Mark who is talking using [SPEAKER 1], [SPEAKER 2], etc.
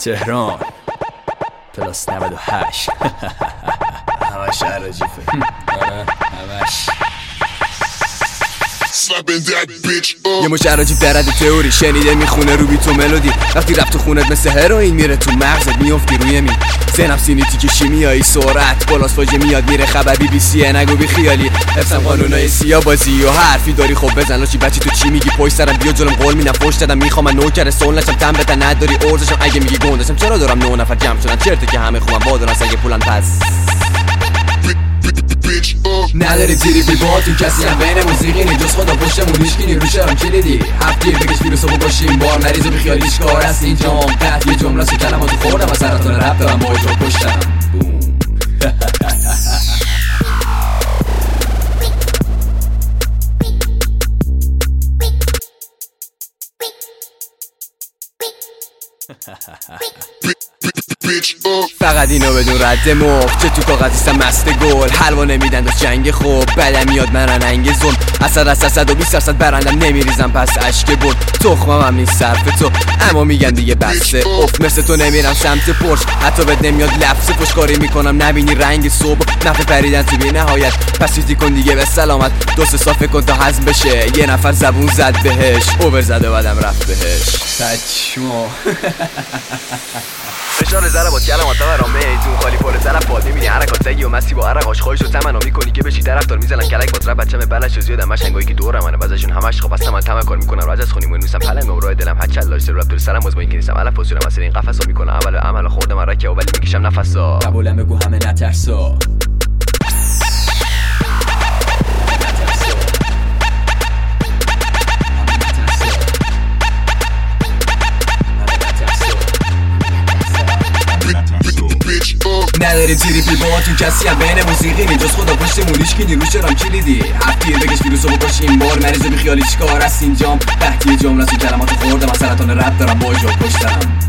[SPEAKER 1] تهران پلاس 98 همش عراجیفه همش
[SPEAKER 2] یه مش عراجیب درد تئوری شنیده میخونه رو بی تو ملودی وقتی رفت تو خونت مثل هروئین میره تو مغزت میافتی روی می ذهنم سینیتی که شیمیایی سرعت بالاس فاجه میاد میره خبر بی بی سی نگو بی خیالی حفظم قانونای سیا بازی و حرفی داری خب بزن لاشی بچی تو چی میگی پشت سرم بیا جلوم قول میدم فوش دادم میخوام من نوکر سولنشم تن بتن نداری ارزشم اگه میگی گندشم چرا دارم 9 نفر جمع شدن چرته که همه خوبم وادارن سگه پولن پس نداری زیری بی باتون کسی هم بین موسیقی نی جز خدا پشتمون هیشکی نیرو شرم کلیدی هفتگیر بکش ویروسو باشیم بار مریضو بیخیالیش کار است اینجام قطع یه جمله سو کلماتو خوردم و سرطان رب دارم با اجرا پشتم فقط اینو بدون رد مخ چه تو کاغذیستم مست گل حلوا نمیدن از جنگ خوب بدم میاد من رنگ ظلم اصد از 120% برندم نمیریزم پس اشک بود تخمم هم نیست صرف تو اما میگن دیگه بسته اف مثل تو نمیرم سمت پرش حتی بد نمیاد لفظ پشکاری میکنم نبینی رنگ صبح نفع پریدن تو بی نهایت پس چیزی کن دیگه به سلامت دو سه صافه کن تا هضم بشه یه نفر زبون زد بهش اوور زده بعدم رفت بهش
[SPEAKER 1] تچمو
[SPEAKER 2] فشار ضربات کلمات برام میزون خالی پر طرف باد میبینی حرکات زگی و مستی با عرقاش خواهشو تمنا میکنی که بشی طرفدار میزنن کلک با ترپ بچه‌م بلش زیادم مشنگایی که دورم منه واسهشون همش خوب هستم من تمکن میکنم راز از خونی میونسم پلن مورای دلم هچل لاش رپ در سرم باز با اینکه نیستم الف پوزیشنم واسه این قفسو میکنم عمل خوردم من رکه ولی میکشم نفسا
[SPEAKER 1] قبولم بگو همه نترسا
[SPEAKER 2] نداری زیری بی باهاتون کسی هم بین موسیقی نی جز خدا پشتمون هیشکی نیرو شرم کلیدی هفتگیر بکش ویروسو باشیم بار مریضو بیخیالی چیکار است اینجام تحتی جمله سو کلماتو خوردم از سرطان رب دارم با اجرا پشتم